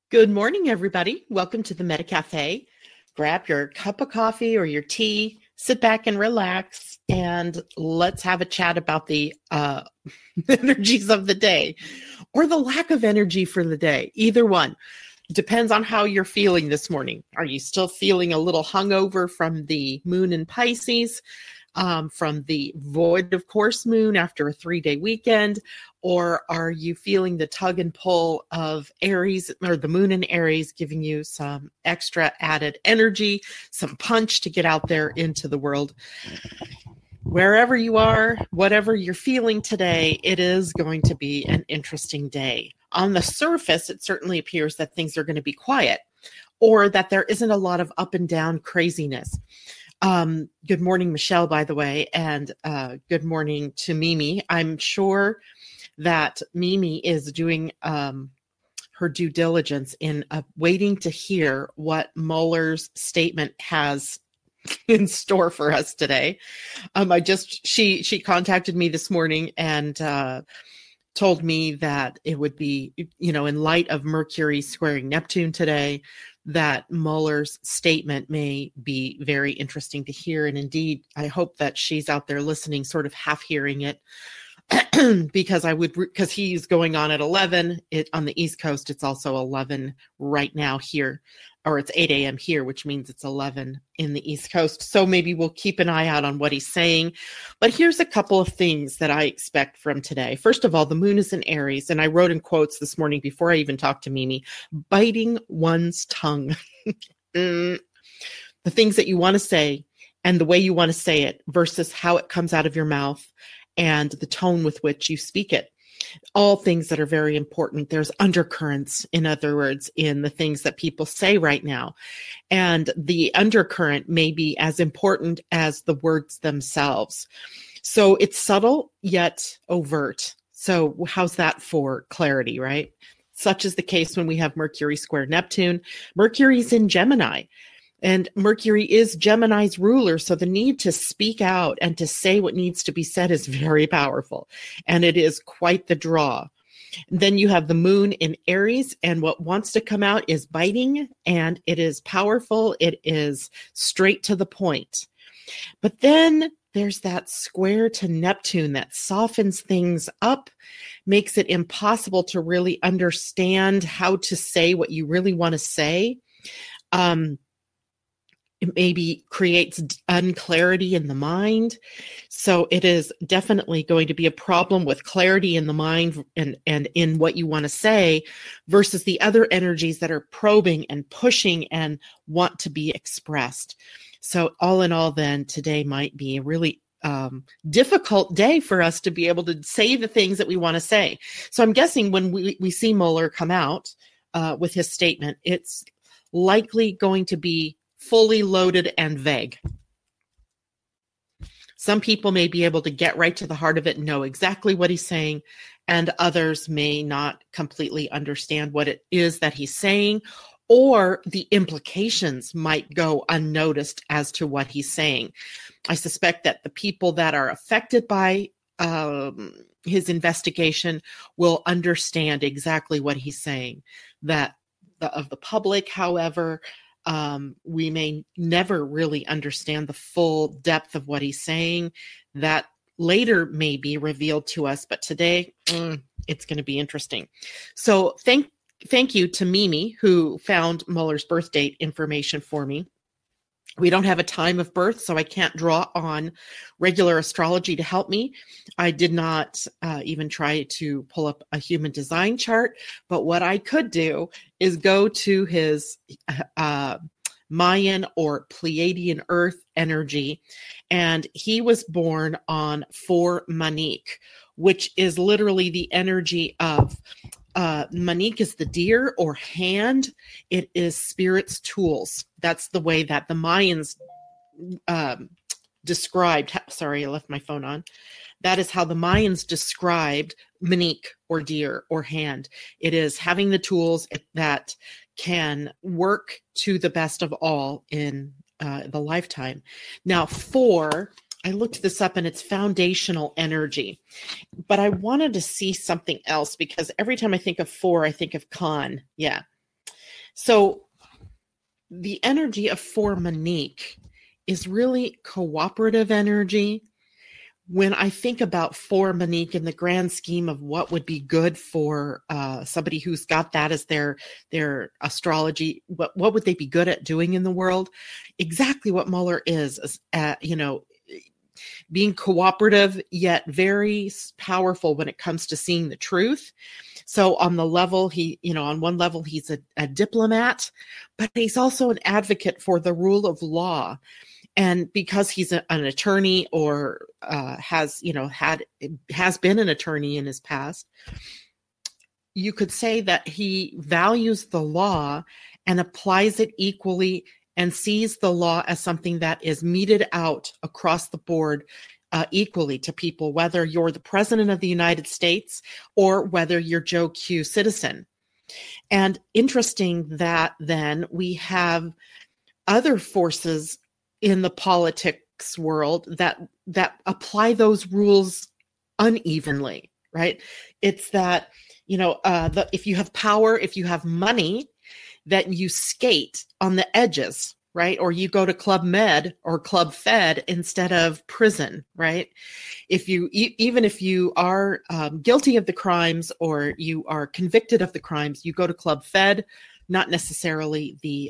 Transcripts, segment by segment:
Good morning, everybody. Welcome to the Meta Cafe. Grab your cup of coffee or your tea, sit back and relax, and let's have a chat about the energies of the day or the lack of energy for the day. Either one. Depends on how you're feeling this morning. Are you still feeling a little hungover from the moon in Pisces, from the void of course moon after a 3-day weekend? Or are you feeling the tug and pull of Aries or the moon in Aries giving you some extra added energy, some punch to get out there into the world? Wherever you are, whatever you're feeling today, it is going to be an interesting day. On the surface, it certainly appears that things are going to be quiet or that there isn't a lot of up and down craziness. Good morning, Michelle, by the way, and good morning to Mimi. I'm sure that Mimi is doing her due diligence in waiting to hear what Mueller's statement has in store for us today. She contacted me this morning and told me that it would be, in light of Mercury squaring Neptune today, that Mueller's statement may be very interesting to hear. And indeed, I hope that she's out there listening, sort of half hearing it. because he's going on at 11 on the East Coast. It's also 11 right now here, or it's 8 a.m. here, which means it's 11 in the East Coast. So maybe we'll keep an eye out on what he's saying. But here's a couple of things that I expect from today. First of all, the moon is in Aries, and I wrote in quotes this morning before I even talked to Mimi, biting one's tongue. The things that you want to say and the way you want to say it versus how it comes out of your mouth and the tone with which you speak it. All things that are very important. There's undercurrents, in other words, in the things that people say right now. And the undercurrent may be as important as the words themselves. So it's subtle yet overt. So how's that for clarity, right? Such is the case when we have Mercury square Neptune. Mercury's in Gemini. And Mercury is Gemini's ruler, so the need to speak out and to say what needs to be said is very powerful, and it is quite the draw. Then you have the moon in Aries, and what wants to come out is biting, and it is powerful. It is straight to the point. But then there's that square to Neptune that softens things up, makes it impossible to really understand how to say what you really want to say. It maybe creates unclarity in the mind. So it is definitely going to be a problem with clarity in the mind and in what you want to say versus the other energies that are probing and pushing and want to be expressed. So all in all, then, today might be a really difficult day for us to be able to say the things that we want to say. So I'm guessing when we see Mueller come out with his statement, it's likely going to be fully loaded and vague. Some people may be able to get right to the heart of it and know exactly what he's saying, and others may not completely understand what it is that he's saying, or the implications might go unnoticed as to what he's saying. I suspect that the people that are affected by his investigation will understand exactly what he's saying. Of the public, however, we may never really understand the full depth of what he's saying. That later may be revealed to us, but today it's going to be interesting. So thank you to Mimi, who found Mueller's birth date information for me. We don't have a time of birth, so I can't draw on regular astrology to help me. I did not even try to pull up a human design chart, but what I could do is go to his Mayan or Pleiadian earth energy, and he was born on 4 Manique, which is literally the energy of Manique is the deer or hand. It is spirit's tools. That's the way that the Mayans described. Sorry, I left my phone on. That is how the Mayans described Manique or deer or hand. It is having the tools that can work to the best of all in the lifetime. Now, 4, I looked this up and it's foundational energy, but I wanted to see something else because every time I think of 4, I think of Khan. Yeah. So the energy of For Monique is really cooperative energy. When I think about For Monique in the grand scheme of what would be good for somebody who's got that as their astrology, what would they be good at doing in the world? Exactly what Mueller is, being cooperative yet very powerful when it comes to seeing the truth. So on the level, on one level, he's a diplomat, but he's also an advocate for the rule of law. And because he's an attorney or has been an attorney in his past, you could say that he values the law and applies it equally and sees the law as something that is meted out across the board equally to people, whether you're the president of the United States or whether you're Joe Q citizen. And interesting that then we have other forces in the politics world that apply those rules unevenly, right? It's that, if you have power, if you have money, that you skate on the edges, right? Or you go to Club Med or Club Fed instead of prison, right? Even if you are guilty of the crimes or you are convicted of the crimes, you go to Club Fed, not necessarily the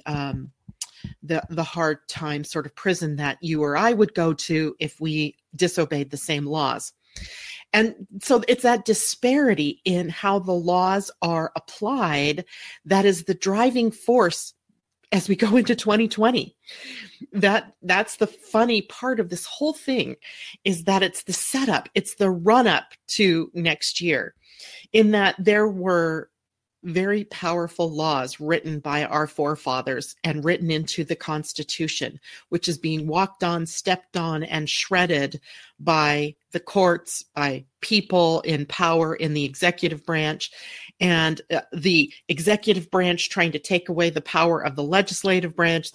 hard time sort of prison that you or I would go to if we disobeyed the same laws. And so it's that disparity in how the laws are applied that is the driving force as we go into 2020. That's the funny part of this whole thing, is that it's the setup, it's the run up to next year, in that there were very powerful laws written by our forefathers and written into the Constitution, which is being walked on, stepped on, and shredded by the courts, by people in power in the executive branch, and the executive branch trying to take away the power of the legislative branch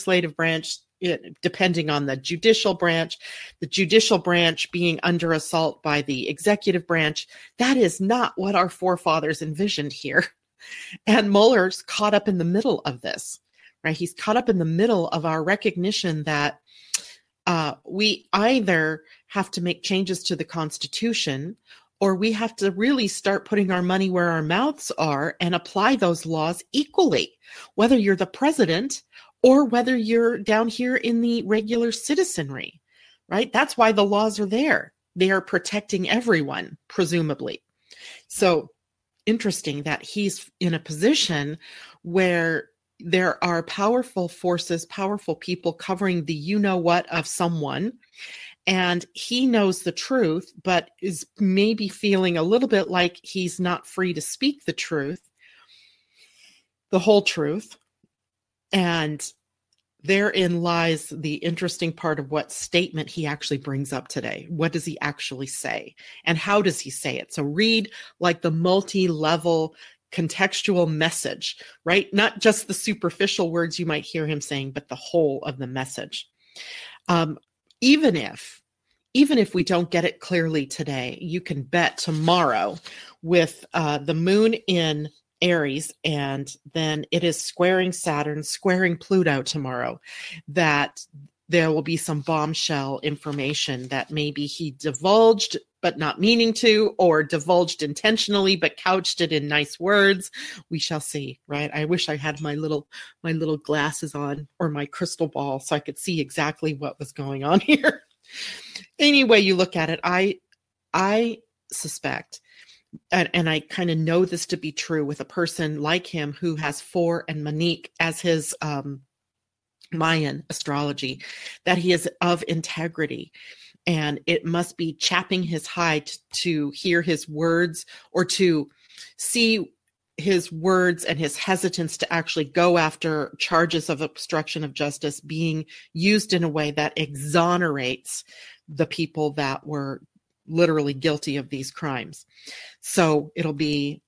depending on the judicial branch being under assault by the executive branch. That is not what our forefathers envisioned here. And Mueller's caught up in the middle of this, right? He's caught up in the middle of our recognition that we either have to make changes to the Constitution, or we have to really start putting our money where our mouths are and apply those laws equally, whether you're the president or whether you're down here in the regular citizenry, right? That's why the laws are there. They are protecting everyone, presumably. So interesting that he's in a position where there are powerful forces, powerful people covering the you-know-what of someone, and he knows the truth, but is maybe feeling a little bit like he's not free to speak the truth, the whole truth. And therein lies the interesting part of what statement he actually brings up today. What does he actually say? And how does he say it? So read like the multi-level contextual message, right? Not just the superficial words you might hear him saying, but the whole of the message. Even if we don't get it clearly today, you can bet tomorrow with the moon in Aries, and then it is squaring Saturn, squaring Pluto tomorrow, that there will be some bombshell information that maybe he divulged but not meaning to, or divulged intentionally but couched it in nice words. We shall see, right? I wish I had my little glasses on, or my crystal ball, so I could see exactly what was going on here. Any way you look at it, I suspect, and I kind of know this to be true with a person like him who has For and Monique as his Mayan astrology, that he is of integrity. And it must be chapping his hide to hear his words, or to see his words and his hesitance to actually go after charges of obstruction of justice being used in a way that exonerates the people that were literally guilty of these crimes. So it'll be,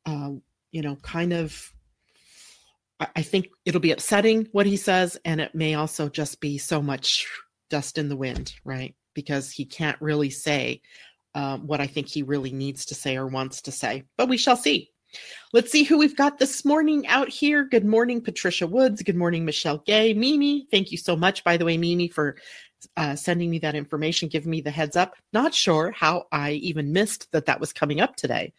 I think it'll be upsetting what he says, and it may also just be so much dust in the wind, right? Because he can't really say what I think he really needs to say or wants to say, but we shall see. Let's see who we've got this morning out here. Good morning, Patricia Woods. Good morning, Michelle Gay. Mimi, thank you so much, by the way, Mimi, for sending me that information, giving me the heads up. Not sure how I even missed that was coming up today.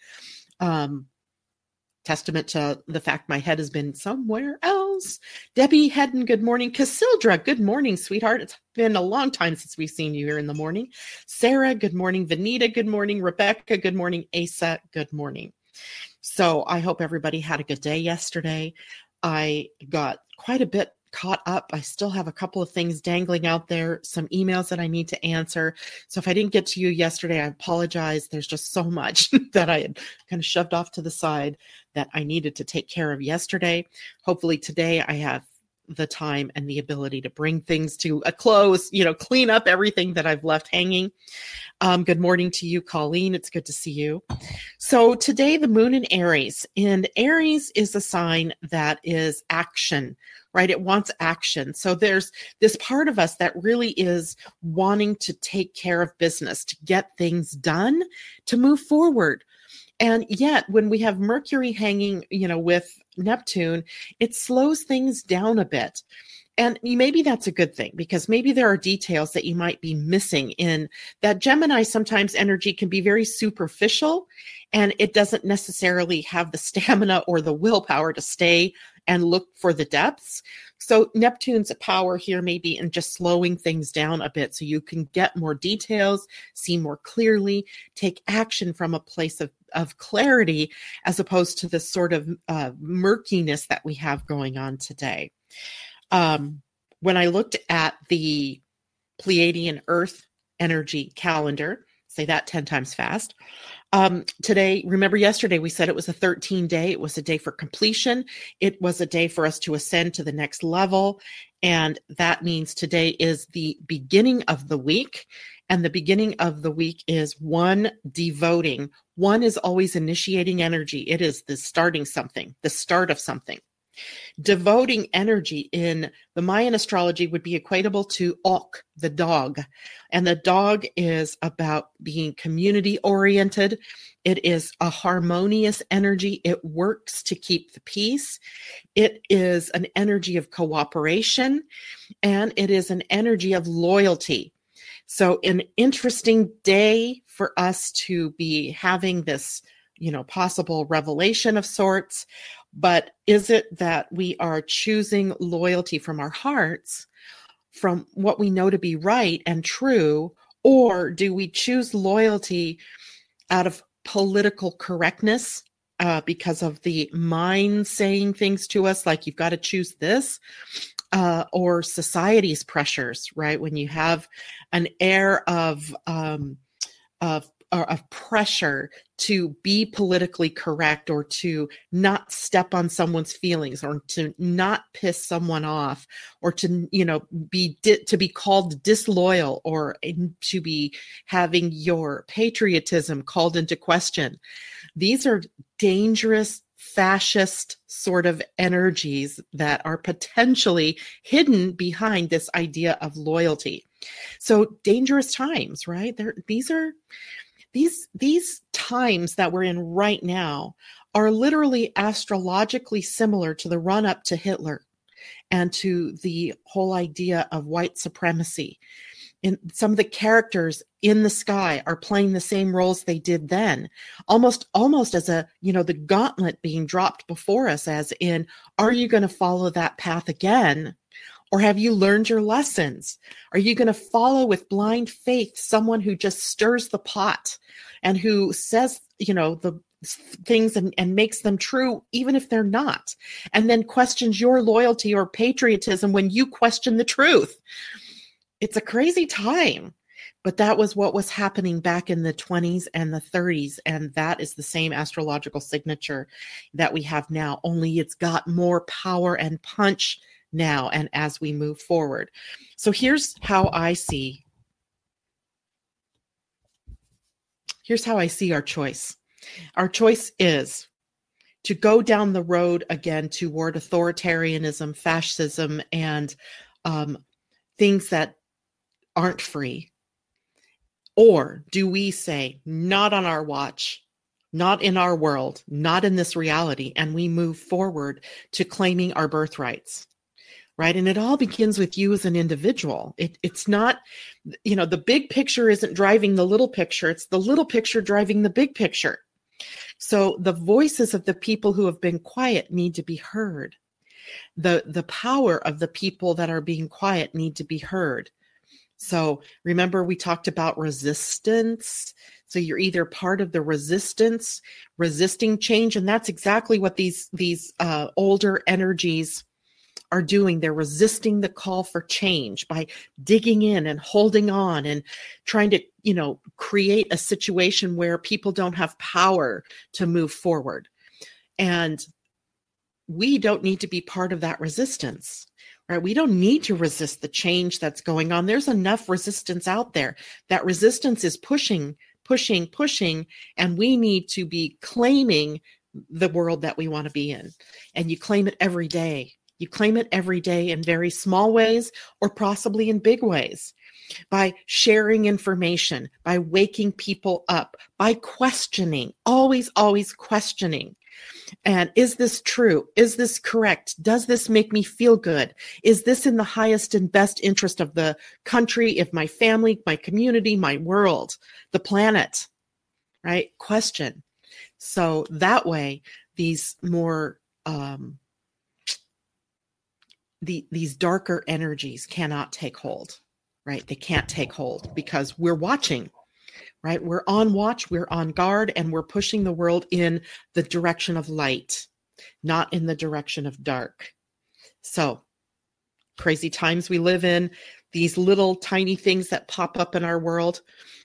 Testament to the fact my head has been somewhere else. Debbie Hedden, good morning. Cassandra, good morning, sweetheart. It's been a long time since we've seen you here in the morning. Sarah, good morning. Vanita, good morning. Rebecca, good morning. Asa, good morning. So I hope everybody had a good day yesterday. I got quite a bit caught up. I still have a couple of things dangling out there, some emails that I need to answer. So if I didn't get to you yesterday, I apologize. There's just so much that I had kind of shoved off to the side that I needed to take care of yesterday. Hopefully today I have the time and the ability to bring things to a close, clean up everything that I've left hanging. Good morning to you, Colleen. It's good to see you. So today the moon in Aries, and Aries is a sign that is action, right? It wants action. So there's this part of us that really is wanting to take care of business, to get things done, to move forward. And yet when we have Mercury hanging, with Neptune, it slows things down a bit. And maybe that's a good thing, because maybe there are details that you might be missing in that. Gemini sometimes energy can be very superficial, and it doesn't necessarily have the stamina or the willpower to stay and look for the depths. So Neptune's power here may be in just slowing things down a bit so you can get more details, see more clearly, take action from a place of clarity, as opposed to this sort of murkiness that we have going on today. When I looked at the Pleiadian Earth energy calendar, say that 10 times fast, today, remember yesterday we said it was a 13-day. It was a day for completion. It was a day for us to ascend to the next level. And that means today is the beginning of the week. And the beginning of the week is one devoting. One is always initiating energy. It is the starting something, the start of something. Devoting energy in the Mayan astrology would be equatable to Ok, the dog. And the dog is about being community oriented. It is a harmonious energy. It works to keep the peace. It is an energy of cooperation, and it is an energy of loyalty. So an interesting day for us to be having this, possible revelation of sorts. But is it that we are choosing loyalty from our hearts, from what we know to be right and true, or do we choose loyalty out of political correctness because of the mind saying things to us like you've got to choose this, or society's pressures, right? When you have an air of pressure to be politically correct, or to not step on someone's feelings, or to not piss someone off, or to be called disloyal, or to be having your patriotism called into question. These are dangerous fascist sort of energies that are potentially hidden behind this idea of loyalty. So dangerous times, right? These times that we're in right now are literally astrologically similar to the run up to Hitler and to the whole idea of white supremacy. And some of the characters in the sky are playing the same roles they did then, almost as the gauntlet being dropped before us, as in, are you going to follow that path again? Or have you learned your lessons? Are you going to follow with blind faith someone who just stirs the pot and who says, the things and makes them true, even if they're not, and then questions your loyalty or patriotism when you question the truth? It's a crazy time, but that was what was happening back in the 20s and the 30s. And that is the same astrological signature that we have now, only it's got more power and punch now and as we move forward. So here's how I see our choice. Our choice is to go down the road again toward authoritarianism, fascism, and things that aren't free. Or do we say, not on our watch, not in our world, not in this reality. And we move forward to claiming our birthrights. Right. And it all begins with you as an individual. It's not, the big picture isn't driving the little picture. It's the little picture driving the big picture. So the voices of the people who have been quiet need to be heard. The power of the people that are being quiet need to be heard. So remember, we talked about resistance. So you're either part of the resistance, resisting change. And that's exactly what these older energies are doing. They're resisting the call for change by digging in and holding on and trying to, create a situation where people don't have power to move forward. And we don't need to be part of that resistance, right? We don't need to resist the change that's going on. There's enough resistance out there. That resistance is pushing, and we need to be claiming the world that we want to be in. And you claim it every day. You claim it every day in very small ways or possibly in big ways, by sharing information, by waking people up, by questioning, always questioning. And is this true? Is this correct? Does this make me feel good? Is this in the highest and best interest of the country, of my family, my community, my world, the planet, right? Question. So that way, these more, these darker energies cannot take hold, right? They can't take hold because we're watching, right? We're on watch, we're on guard, and we're pushing the world in the direction of light, not in the direction of dark. So crazy times we live in, these little tiny things that pop up in our world.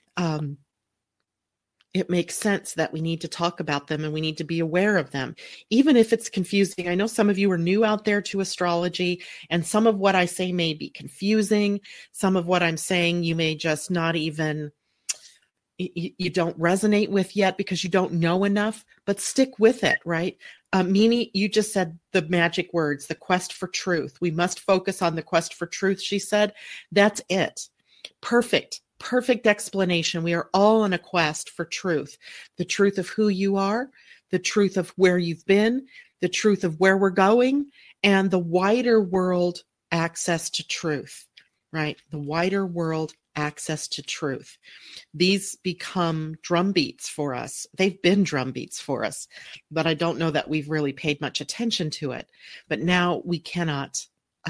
It makes sense that we need to talk about them and we need to be aware of them, even if it's confusing. I know some of you are new out there to astrology, and some of what I say may be confusing. Some of what I'm saying you may just not even, you don't resonate with yet because you don't know enough, but stick with it, right? Mimi, you just said the magic words, the quest for truth. We must focus on the quest for truth, she said. That's it. Perfect explanation. We are all on a quest for truth. The truth of who you are, the truth of where you've been, the truth of where we're going, and the wider world access to truth, right? The wider world access to truth. These become drum beats for us. They've been drum beats for us, but I don't know that we've really paid much attention to it. But now we cannot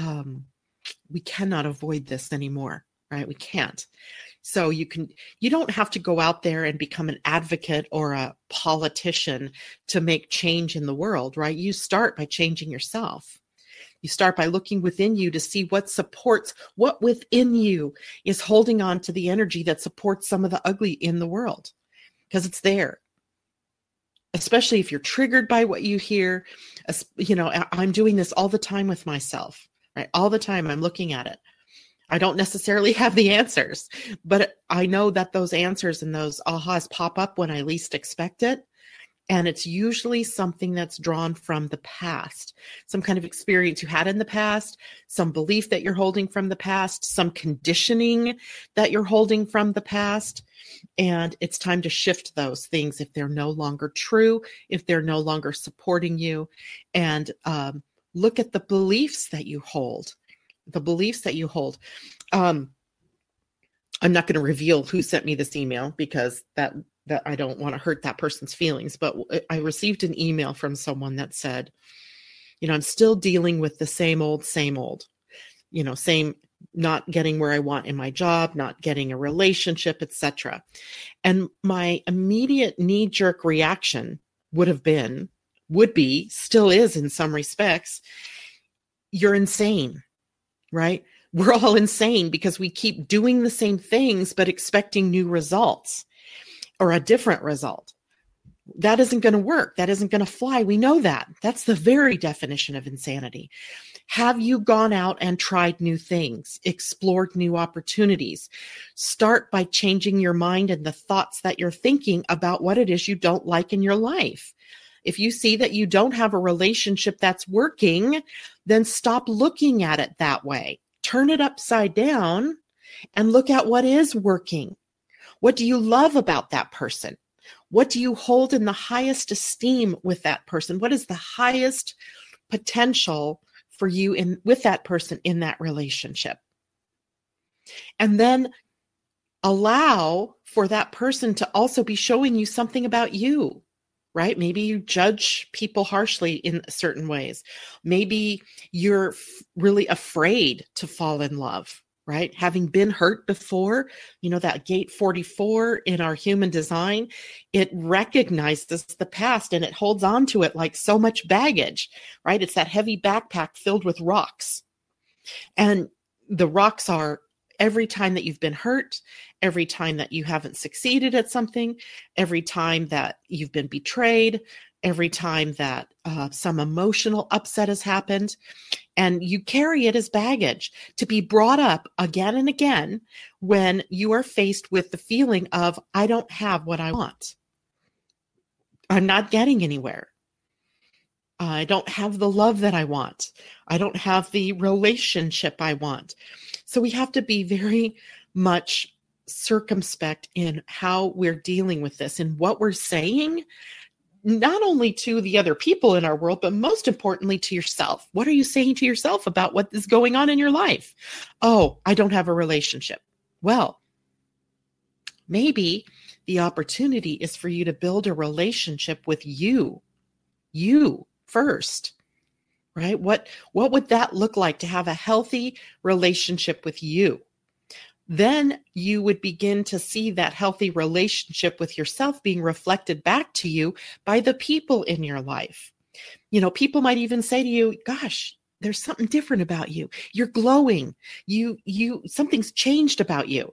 avoid this anymore, right? We can't. So you don't have to go out there and become an advocate or a politician to make change in the world, right? You start by changing yourself. You start by looking within you to see what within you is holding on to the energy that supports some of the ugly in the world, because it's there. Especially if you're triggered by what you hear. I'm doing this all the time with myself, right? All the time I'm looking at it. I don't necessarily have the answers, but I know that those answers and those ahas pop up when I least expect it. And it's usually something that's drawn from the past, some kind of experience you had in the past, some belief that you're holding from the past, some conditioning that you're holding from the past. And it's time to shift those things if they're no longer true, if they're no longer supporting you, and look at the beliefs that you hold. I'm not going to reveal who sent me this email because that I don't want to hurt that person's feelings, but I received an email from someone that said, I'm still dealing with the same old, same, not getting where I want in my job, not getting a relationship, etc. And my immediate knee-jerk reaction would be, still is in some respects, you're insane. Right? We're all insane because we keep doing the same things, but expecting new results or a different result. That isn't going to work. That isn't going to fly. We know that. That's the very definition of insanity. Have you gone out and tried new things, explored new opportunities? Start by changing your mind and the thoughts that you're thinking about what it is you don't like in your life. If you see that you don't have a relationship that's working, then stop looking at it that way. Turn it upside down and look at what is working. What do you love about that person? What do you hold in the highest esteem with that person? What is the highest potential for you with that person in that relationship? And then allow for that person to also be showing you something about you, right? Maybe you judge people harshly in certain ways. Maybe you're really afraid to fall in love, right? Having been hurt before, that gate 44 in our human design, it recognizes the past and it holds on to it like so much baggage, right? It's that heavy backpack filled with rocks. And the rocks are every time that you've been hurt, every time that you haven't succeeded at something, every time that you've been betrayed, every time that some emotional upset has happened, and you carry it as baggage to be brought up again and again when you are faced with the feeling of, I don't have what I want. I'm not getting anywhere. I don't have the love that I want. I don't have the relationship I want. So we have to be very much circumspect in how we're dealing with this and what we're saying, not only to the other people in our world, but most importantly to yourself. What are you saying to yourself about what is going on in your life? Oh, I don't have a relationship. Well, maybe the opportunity is for you to build a relationship with you first, right? What would that look like to have a healthy relationship with you? Then you would begin to see that healthy relationship with yourself being reflected back to you by the people in your life. People might even say to you, gosh, there's something different about you. You're glowing. Something's changed about you.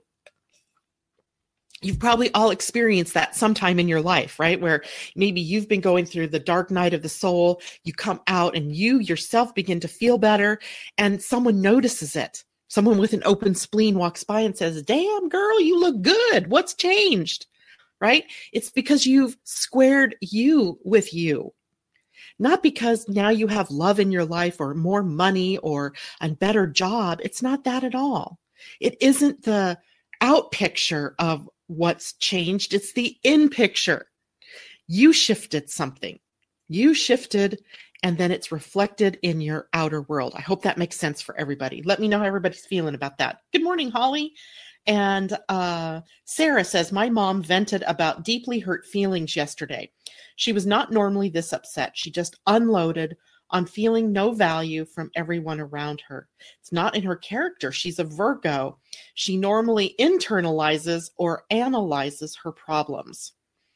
You've probably all experienced that sometime in your life, right? Where maybe you've been going through the dark night of the soul. You come out and you yourself begin to feel better, and someone notices it. Someone with an open spleen walks by and says, damn, girl, you look good. What's changed? Right? It's because you've squared you with you. Not because now you have love in your life or more money or a better job. It's not that at all. It isn't the out picture of what's changed. It's the in picture. You shifted something. You shifted, and then it's reflected in your outer world. I hope that makes sense for everybody. Let me know how everybody's feeling about that. Good morning, Holly. And Sarah says, my mom vented about deeply hurt feelings yesterday. She was not normally this upset. She just unloaded on feeling no value from everyone around her. It's not in her character. She's a Virgo. She normally internalizes or analyzes her problems.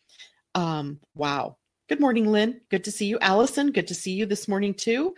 Wow. Good morning, Lynn. Good to see you. Allison, good to see you this morning too.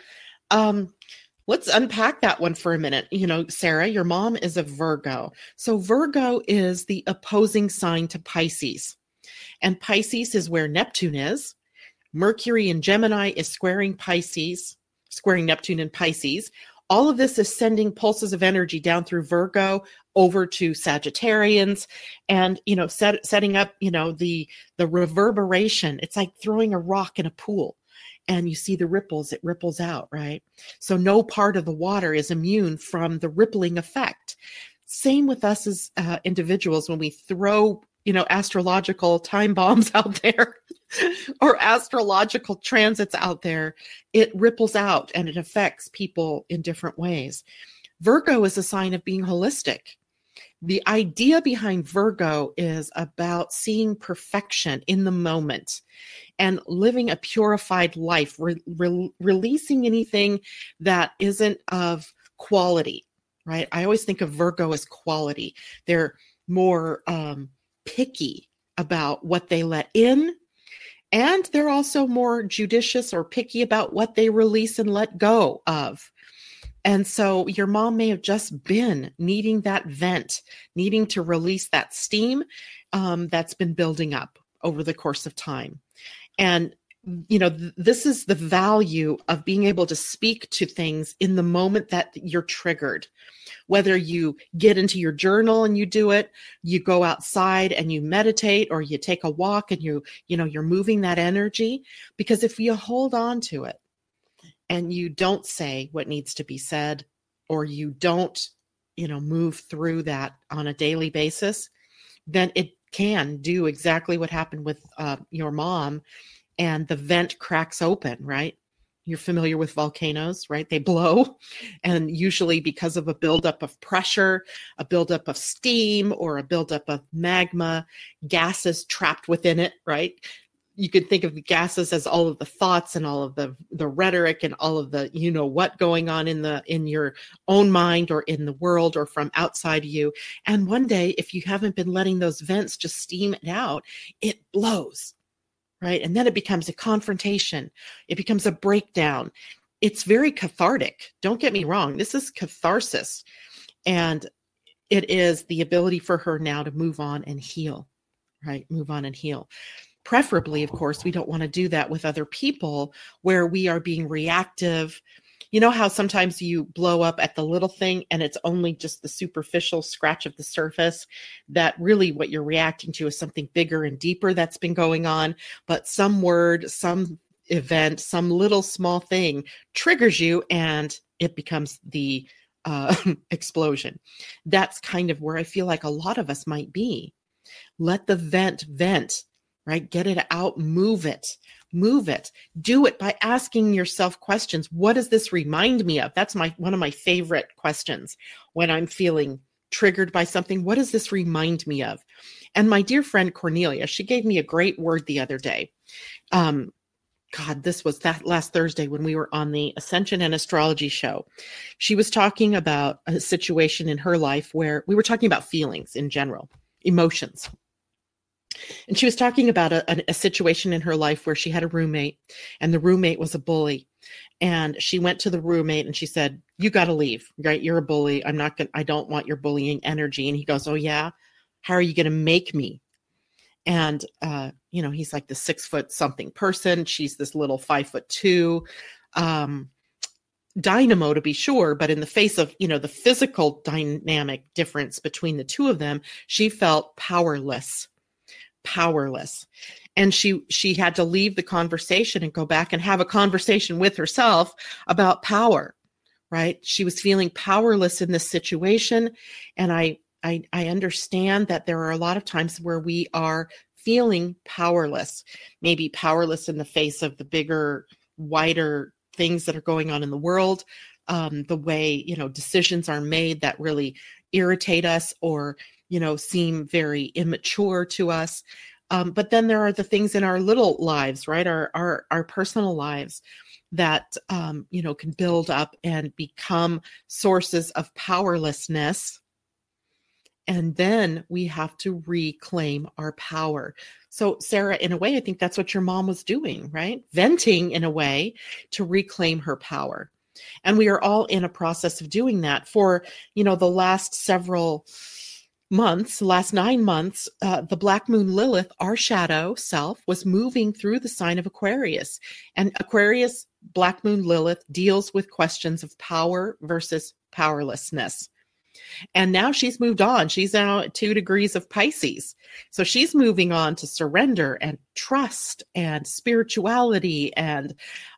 Let's unpack that one for a minute. Sarah, your mom is a Virgo. So Virgo is the opposing sign to Pisces. And Pisces is where Neptune is. Mercury in Gemini is squaring Neptune in Pisces. All of this is sending pulses of energy down through Virgo over to Sagittarians and, setting up, the reverberation. It's like throwing a rock in a pool and you see the ripples, it ripples out, right? So no part of the water is immune from the rippling effect. Same with us as individuals when we throw astrological time bombs out there or astrological transits out there, it ripples out and it affects people in different ways. Virgo is a sign of being holistic. The idea behind Virgo is about seeing perfection in the moment and living a purified life, releasing anything that isn't of quality, right? I always think of Virgo as quality. They're more picky about what they let in, and they're also more judicious or picky about what they release and let go of. And so your mom may have just been needing that vent, needing to release that steam that's been building up over the course of time. And this is the value of being able to speak to things in the moment that you're triggered. Whether you get into your journal and you do it, you go outside and you meditate, or you take a walk and you're moving that energy. Because if you hold on to it and you don't say what needs to be said, or you don't, move through that on a daily basis, then it can do exactly what happened with your mom, and the vent cracks open, right? You're familiar with volcanoes, right? They blow. And usually because of a buildup of pressure, a buildup of steam, or a buildup of magma, gases trapped within it, right? You could think of the gases as all of the thoughts and all of the rhetoric and all of the, what going on in your own mind or in the world or from outside you. And one day, if you haven't been letting those vents just steam it out, it blows. Right. And then it becomes a confrontation. It becomes a breakdown. It's very cathartic. Don't get me wrong. This is catharsis. And it is the ability for her now to move on and heal, right? Move on and heal. Preferably, of course, we don't want to do that with other people where we are being reactive. You know how sometimes you blow up at the little thing and it's only just the superficial scratch of the surface, that really what you're reacting to is something bigger and deeper that's been going on, but some word, some event, some little small thing triggers you and it becomes the explosion. That's kind of where I feel like a lot of us might be. Let the vent, right? Get it out, move it. Do it by asking yourself questions. What does this remind me of? That's one of my favorite questions when I'm feeling triggered by something. What does this remind me of? And my dear friend Cornelia, she gave me a great word the other day. This was that last Thursday when we were on the Ascension and Astrology show. She was talking about a situation in her life where we were talking about feelings in general, emotions. And she was talking about a situation in her life where she had a roommate and the roommate was a bully. And she went to the roommate and she said, "You got to leave, right? You're a bully. I don't want your bullying energy." And he goes, "Oh yeah? How are you going to make me?" And, he's like the 6 foot something person. She's this little 5'2", dynamo to be sure. But in the face of, the physical dynamic difference between the two of them, she felt powerless. And she had to leave the conversation and go back and have a conversation with herself about power, right? She was feeling powerless in this situation. And I understand that there are a lot of times where we are feeling powerless, maybe powerless in the face of the bigger, wider things that are going on in the world, the way, decisions are made that really irritate us or seem very immature to us. But then there are the things in our little lives, right? Our personal lives that, can build up and become sources of powerlessness. And then we have to reclaim our power. So Sarah, in a way, I think that's what your mom was doing, right? Venting in a way to reclaim her power. And we are all in a process of doing that for, the last several months, last 9 months. The Black Moon Lilith, our shadow self, was moving through the sign of Aquarius. And Aquarius, Black Moon Lilith, deals with questions of power versus powerlessness. And now she's moved on. She's now at 2 degrees of Pisces. So she's moving on to surrender and trust and spirituality and,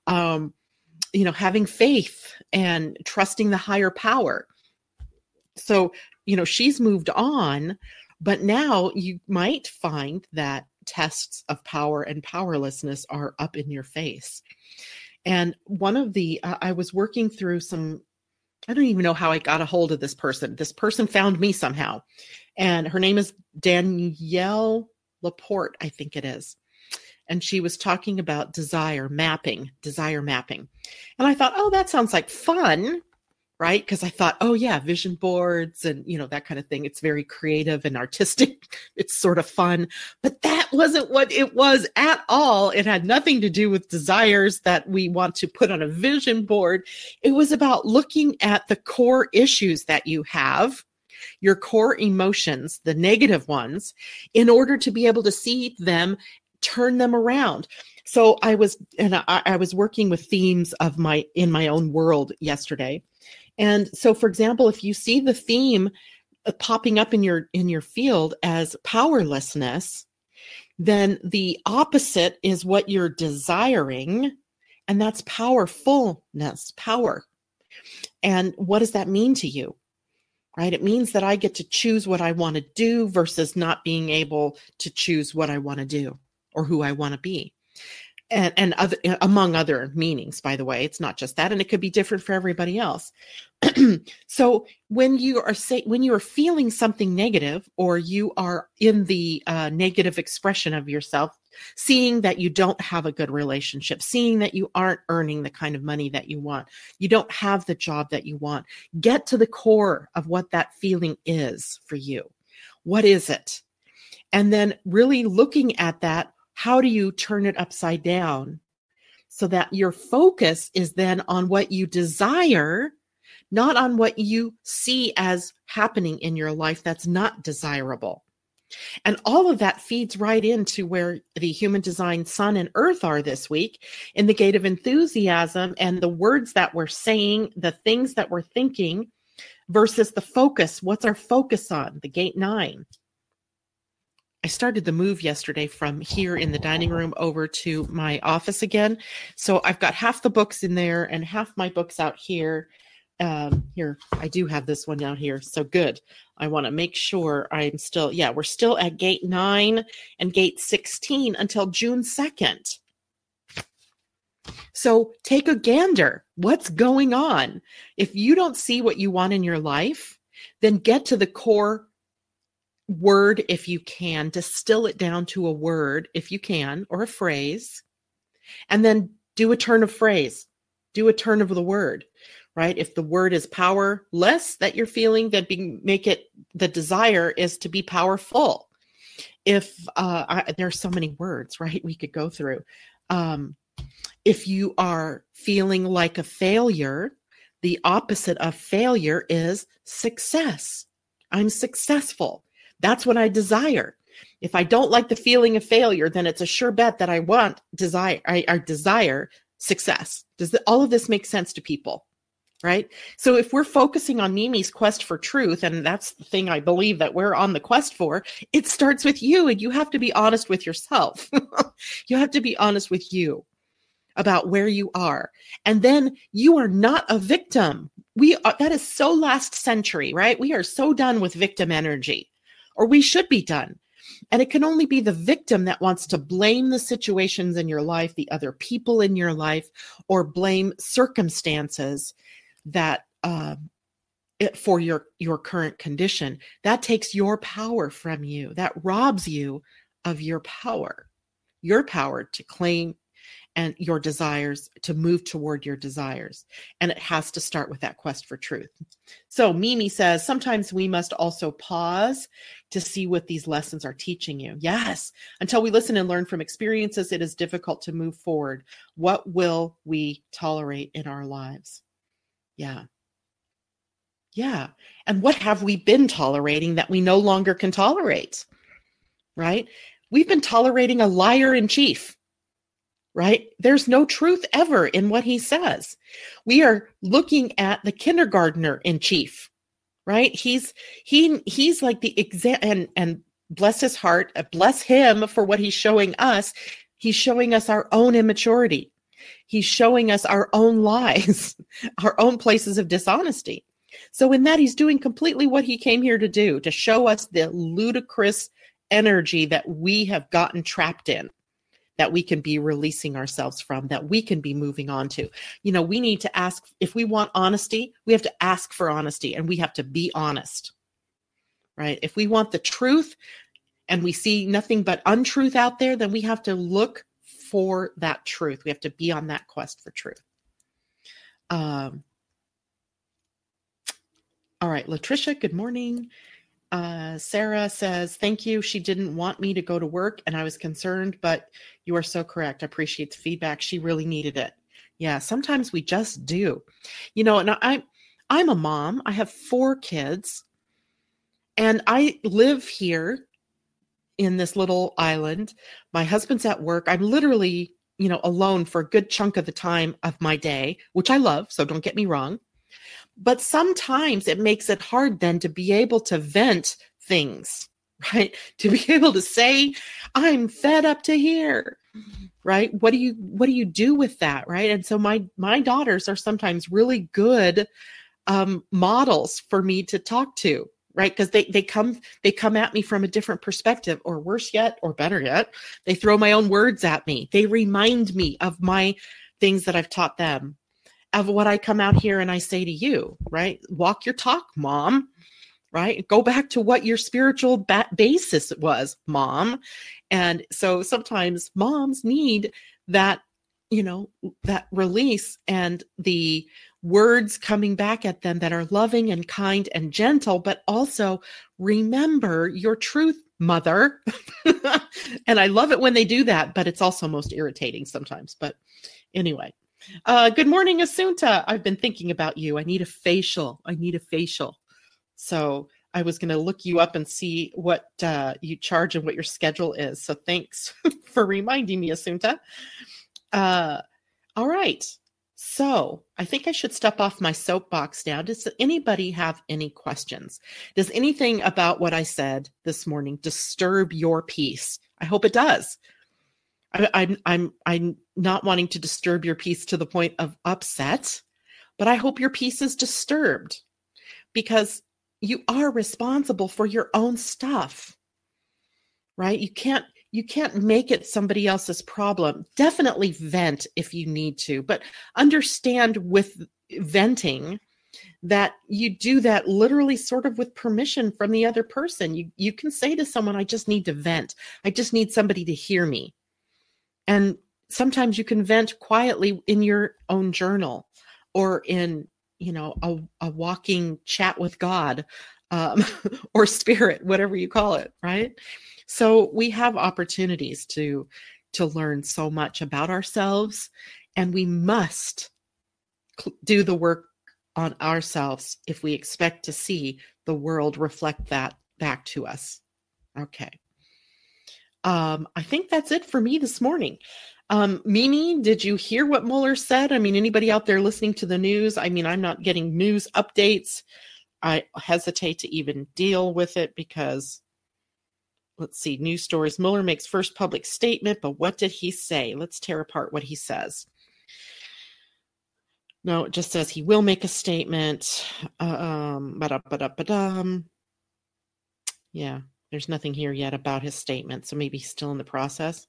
having faith and trusting the higher power. So, she's moved on, but now you might find that tests of power and powerlessness are up in your face. And one of I was working through I don't even know how I got a hold of this person. This person found me somehow. And her name is Danielle Laporte, I think it is. And she was talking about desire mapping. And I thought, oh, that sounds like fun, right? Because I thought, oh yeah, vision boards and, that kind of thing. It's very creative and artistic. It's sort of fun, but that wasn't what it was at all. It had nothing to do with desires that we want to put on a vision board. It was about looking at the core issues that you have, your core emotions, the negative ones, in order to be able to see them, turn them around. So I was working with themes in my own world yesterday. And so, for example, if you see the theme popping up in your field as powerlessness, then the opposite is what you're desiring, and that's powerfulness, power. And what does that mean to you? right? It means that I get to choose what I want to do versus not being able to choose what I want to do or who I want to be. And other, among other meanings, by the way, it's not just that, and it could be different for everybody else. So when you are feeling something negative, or you are in the negative expression of yourself, seeing that you don't have a good relationship, seeing that you aren't earning the kind of money that you want, you don't have the job that you want, get to the core of what that feeling is for you. What is it? And then really looking at that, how do you turn it upside down so that your focus is then on what you desire, not on what you see as happening in your life that's not desirable. And all of that feeds right into where the human design sun and earth are this week, in the gate of enthusiasm, and the words that we're saying, the things that we're thinking versus the focus. What's our focus on? The gate 9. I started the move yesterday from here in the dining room over to my office again. So I've got half the books in there and half my books out here. Here, I do have this one out here. So good. I want to make sure I'm still, we're still at gate 9 and gate 16 until June 2nd. So take a gander. What's going on? If you don't see what you want in your life, then get to the core word if you can, distill it down to a word if you can, or a phrase, and then do a turn of phrase, do a turn of the word, right? If the word is powerless that you're feeling, then make it, the desire is to be powerful. If there's so many words, right, we could go through. If you are feeling like a failure, the opposite of failure is success. I'm successful. That's what I desire. If I don't like the feeling of failure, then it's a sure bet that I desire success. Does all of this make sense to people? Right? So if we're focusing on Mimi's quest for truth, and that's the thing I believe that we're on the quest for, it starts with you, and you have to be honest with yourself. You have to be honest with you about where you are. And then you are not a victim. That is so last century, right? We are so done with victim energy. Or we should be done. And it can only be the victim that wants to blame the situations in your life, the other people in your life, or blame circumstances that for your current condition. That takes your power from you. That robs you of your power to claim and your desires, to move toward your desires. And it has to start with that quest for truth. So Mimi says, sometimes we must also pause to see what these lessons are teaching you. Yes, until we listen and learn from experiences, it is difficult to move forward. What will we tolerate in our lives? Yeah. And what have we been tolerating that we no longer can tolerate? Right? We've been tolerating a liar in chief. Right? There's no truth ever in what he says. We are looking at the kindergartner in chief, right? He's like the and bless his heart, bless him for what he's showing us. He's showing us our own immaturity. He's showing us our own lies, our own places of dishonesty. So in that, he's doing completely what he came here to do, to show us the ludicrous energy that we have gotten trapped in, that we can be releasing ourselves from, that we can be moving on to. We need to ask, if we want honesty, we have to ask for honesty, and we have to be honest, right? If we want the truth and we see nothing but untruth out there, then we have to look for that truth. We have to be on that quest for truth. All right, Latricia, good morning. Sarah says, thank you. She didn't want me to go to work and I was concerned, but you are so correct. I appreciate the feedback. She really needed it. Yeah, sometimes we just do. And I'm a mom. I have 4 kids and I live here in this little island. My husband's at work. I'm literally, alone for a good chunk of the time of my day, which I love. So don't get me wrong. But sometimes it makes it hard then to be able to vent things, right? To be able to say, I'm fed up to here, right? What do you do with that, right? And so my daughters are sometimes really good models for me to talk to, right? Because they come at me from a different perspective, or worse yet, or better yet, they throw my own words at me. They remind me of my things that I've taught them, of what I come out here and I say to you, right? Walk your talk, mom, right? Go back to what your spiritual basis was, mom. And so sometimes moms need that, that release and the words coming back at them that are loving and kind and gentle, but also remember your truth, mother. And I love it when they do that, but it's also most irritating sometimes. But anyway, good morning, Asunta. I've been thinking about you. I need a facial. So I was going to look you up and see what you charge and what your schedule is. So thanks for reminding me, Asunta. All right. So I think I should step off my soapbox now. Does anybody have any questions? Does anything about what I said this morning disturb your peace? I hope it does. I'm not wanting to disturb your peace to the point of upset, but I hope your peace is disturbed, because you are responsible for your own stuff, right? You can't make it somebody else's problem. Definitely vent if you need to, but understand with venting that you do that literally sort of with permission from the other person. You can say to someone, I just need to vent. I just need somebody to hear me. And sometimes you can vent quietly in your own journal, or in, a walking chat with God, or spirit, whatever you call it, right? So we have opportunities to learn so much about ourselves, and we must do the work on ourselves if we expect to see the world reflect that back to us. Okay. I think that's it for me this morning. Mimi, did you hear what Mueller said? I mean, anybody out there listening to the news? I mean, I'm not getting news updates. I hesitate to even deal with it because, let's see, news stories. Mueller makes first public statement, but what did he say? Let's tear apart what he says. No, it just says he will make a statement. Yeah, there's nothing here yet about his statement, so maybe he's still in the process.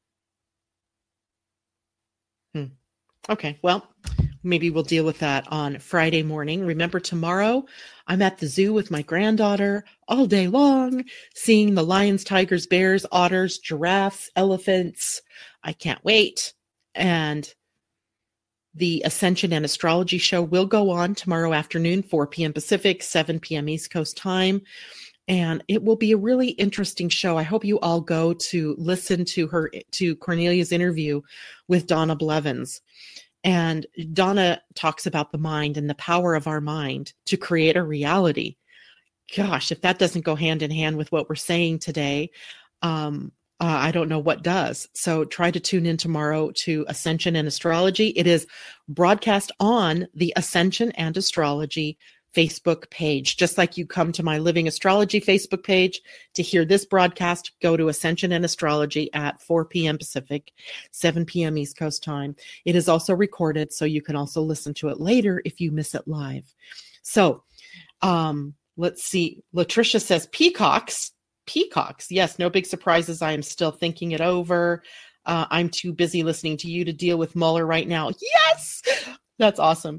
Okay, well, maybe we'll deal with that on Friday morning. Remember, tomorrow I'm at the zoo with my granddaughter all day long, seeing the lions, tigers, bears, otters, giraffes, elephants. I can't wait. And the Ascension and Astrology show will go on tomorrow afternoon, 4 p.m. Pacific, 7 p.m. East Coast time. And it will be a really interesting show. I hope you all go to listen to Cornelia's interview with Donna Blevins. And Donna talks about the mind and the power of our mind to create a reality. Gosh, if that doesn't go hand in hand with what we're saying today, I don't know what does. So try to tune in tomorrow to Ascension and Astrology. It is broadcast on the Ascension and Astrology Facebook page. Just like you come to my Living Astrology Facebook page to hear this broadcast, go to Ascension and Astrology at 4 p.m. Pacific, 7 p.m. East Coast time. It is also recorded, so you can also listen to it later if you miss it live. So let's see. Latricia says peacocks. Peacocks. Yes, no big surprises. I am still thinking it over. I'm too busy listening to you to deal with Mueller right now. Yes, that's awesome.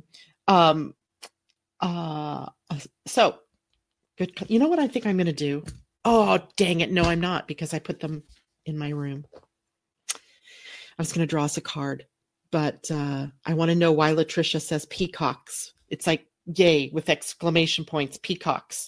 So good. You know what I think I'm going to do? Oh, dang it. No, I'm not, because I put them in my room. I was going to draw us a card, but I want to know why Latricia says peacocks. It's like yay with exclamation points, peacocks.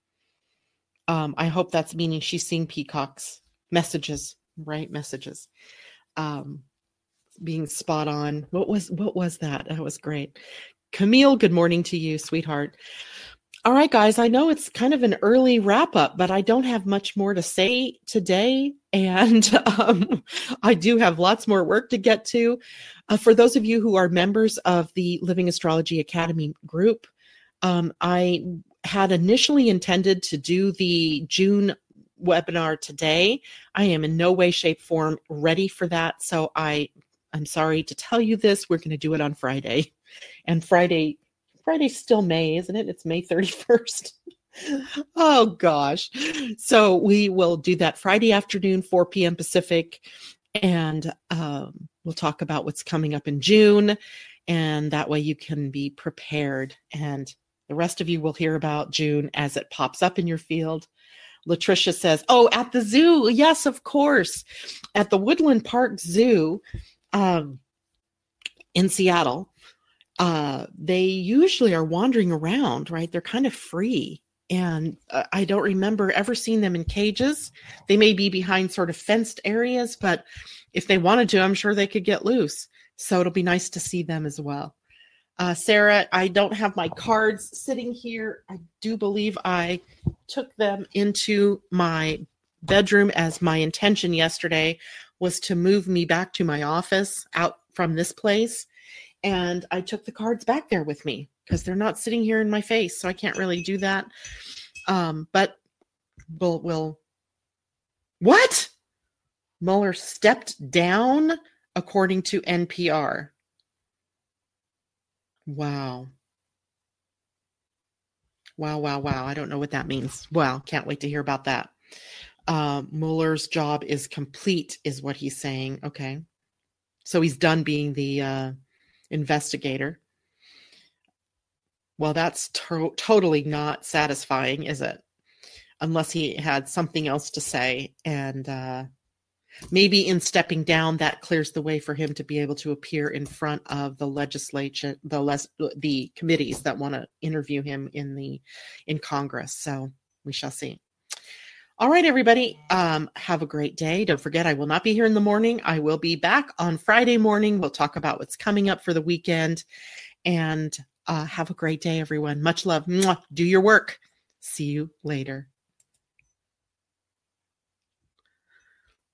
I hope that's meaning she's seeing peacocks. Messages, right? Messages. Being spot on. What was that? That was great. Camille, good morning to you, sweetheart. All right, guys, I know it's kind of an early wrap up, but I don't have much more to say today. And I do have lots more work to get to. For those of you who are members of the Living Astrology Academy group, I had initially intended to do the June webinar today. I am in no way, shape, form ready for that. So I'm sorry to tell you this. We're going to do it on Friday. And Friday Friday's still May, isn't it? It's May 31st. Oh gosh. So we will do that Friday afternoon, 4 p.m. Pacific. And we'll talk about what's coming up in June. And that way you can be prepared. And the rest of you will hear about June as it pops up in your field. Latricia says, oh, at the zoo. Yes, of course. At the Woodland Park Zoo in Seattle, they usually are wandering around, right? They're kind of free. And I don't remember ever seeing them in cages. They may be behind sort of fenced areas, but if they wanted to, I'm sure they could get loose. So it'll be nice to see them as well. Sarah, I don't have my cards sitting here. I do believe I took them into my bedroom, as my intention yesterday was to move me back to my office out from this place. And I took the cards back there with me because they're not sitting here in my face. So I can't really do that. But we'll what? Mueller stepped down according to NPR. Wow. Wow. I don't know what that means. Wow. Can't wait to hear about that. Mueller's job is complete, is what he's saying. Okay. So he's done being the investigator. Well, that's totally not satisfying, is it? Unless he had something else to say. And maybe in stepping down, that clears the way for him to be able to appear in front of the legislature, the committees that want to interview him in Congress. So we shall see. All right, everybody, have a great day. Don't forget, I will not be here in the morning. I will be back on Friday morning. We'll talk about what's coming up for the weekend. And have a great day, everyone. Much love. Mwah. Do your work. See you later.